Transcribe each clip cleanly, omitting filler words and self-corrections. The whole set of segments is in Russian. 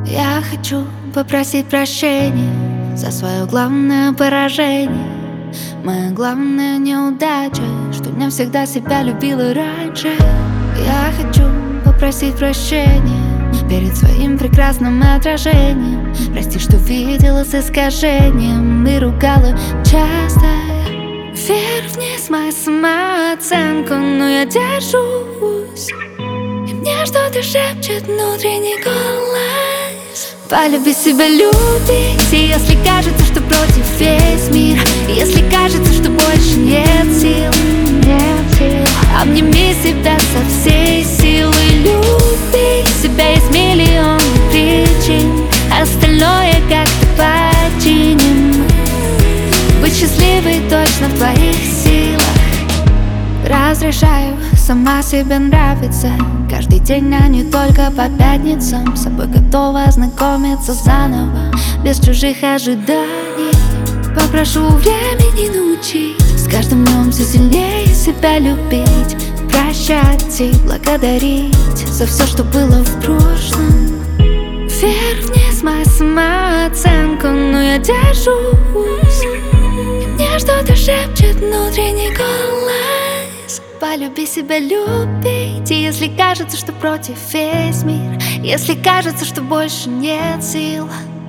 Я хочу попросить прощения за свое главное поражение, моя главная неудача, что не всегда себя любила раньше. Я хочу попросить прощения перед своим прекрасным отражением. Прости, что видела с искажением и ругала часто. Вверх-вниз моя самооценка, но я держусь, и мне что-то шепчет внутренний голос. Полюби себя, любить, и если кажется, что против весь мир, если кажется, что больше нет сил, обними себя со всей силы. Люби себя, есть миллион причин, остальное как-то починим. Быть счастливой точно в твоих силах. Разрешаю сама себе нравиться каждый день, а не только по пятницам. С собой готова знакомиться заново, без чужих ожиданий. Попрошу времени научить с каждым днем все сильнее себя любить, прощать и благодарить за все, что было в прошлом. Вверх-вниз моя самооценка, но я держусь, и мне что-то шепчет внутренний голос. Полюби себя, любить, и если кажется, что против весь мир, если кажется, что больше нет сил,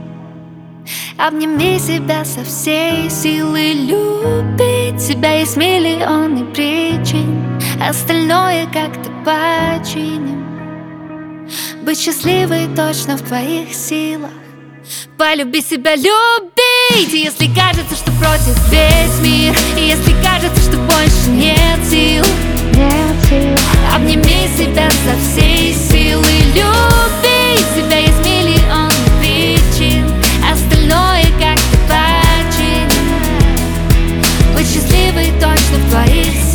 обними себя со всей силы. Любить себя, есть миллионы причин, остальное как-то починим. Быть счастливой точно в твоих силах. Полюби себя, любить, если кажется, что против весь мир, если кажется, что больше нет сил, обними себя со всей силы. Любить себя, есть миллион причин, остальное как-то починим. Быть счастливой точно в твоих силах.